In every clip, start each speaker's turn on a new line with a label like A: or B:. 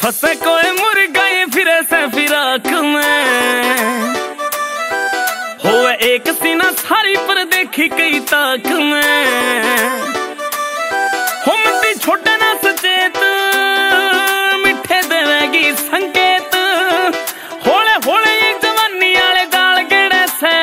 A: फंसे कोई मुर्गा ये फिरे से फिराक में, होवे एक सीना सारी पर देखी कई ताक में। हो मती छोटे ना सचेत मिठे देवेगी संकेत, होले होले ये जवानी आले गाल गेड़े से।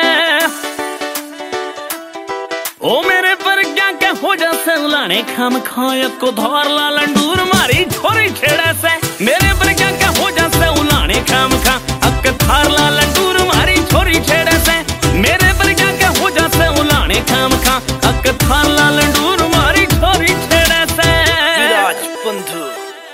A: ओ मेरे पर क्या के हो जासे उलाने खाम खाया को धार ला लंडूर मारी छोरी छेड़े से। मेरे पर क्या के हो जासे उलाने खाम खा अक थार ला लंडूर मारी छोरी छेड़े से। मेरे पर क्या के हो जासे उलाने खाम खा अक थार ला लंडूर मारी छोरी छेड़े से।
B: विराज बंधु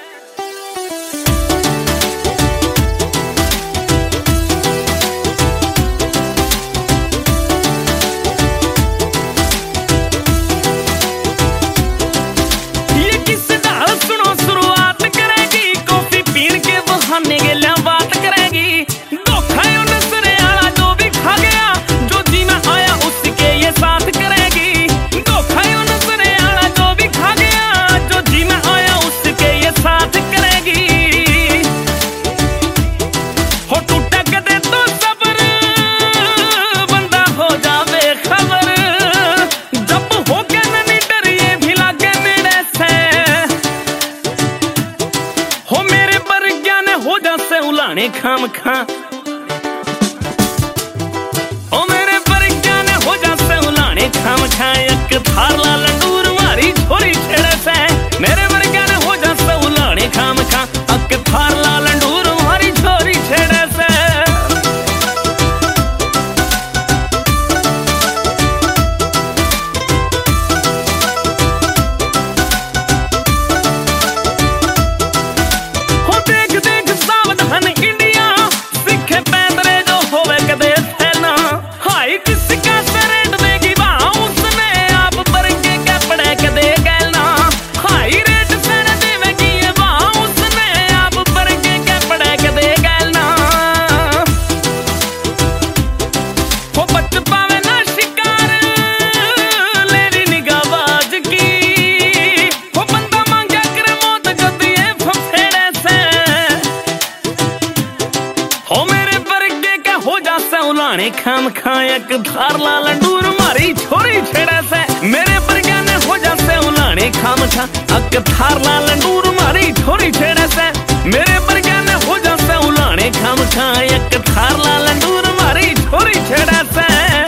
A: खाम खा ओ मेरे पर क्या ने हो जासे उलाने खाम खा एक थार ला लंडूर मारी छोरी छेड़े से। मेरे पर क्या ने हो जासे उलाने खाम खा अक थार ला लंडूर मारी छोरी छेड़े से। हो देख देख सावधान खाम खायक धार ला लंडूर मारी छोरी छेड़े से। मेरे पर क्या ने हो जासे उलाने खाम खा अक थार ला लंडूर मारी छोरी छेड़े से। मेरे पर क्या ने हो जासे उलाने खाम खा अक थार ला लंडूर मारी छोरी छेड़े से।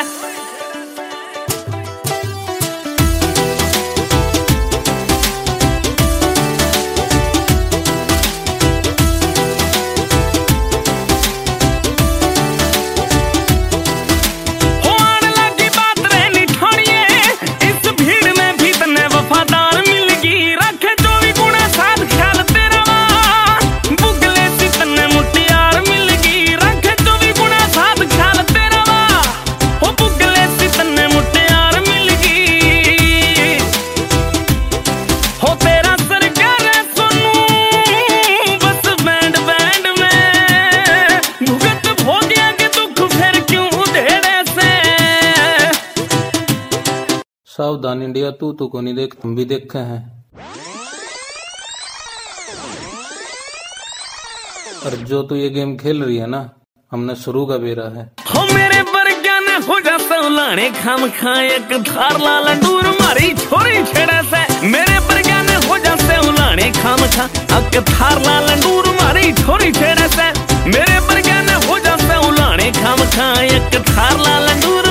C: सावधान इंडिया तू तो को नहीं देख, तुम भी देखे हैं। और जो तू ये गेम खेल रही है ना, हमने शुरू का बेरा है।
A: हो मेरे पर क्या ने हो जासे उलाने खाम खायक थार ला लंडूर मारी छोरी छेड़े से। मेरे पर क्या ने हो जासे उलाने खाम खा अक थार ला लंडूर मारी छोरी छेड़े से। मेरे पर क्या ने हो जासे उलाने खाम खायक थार ला लंडूर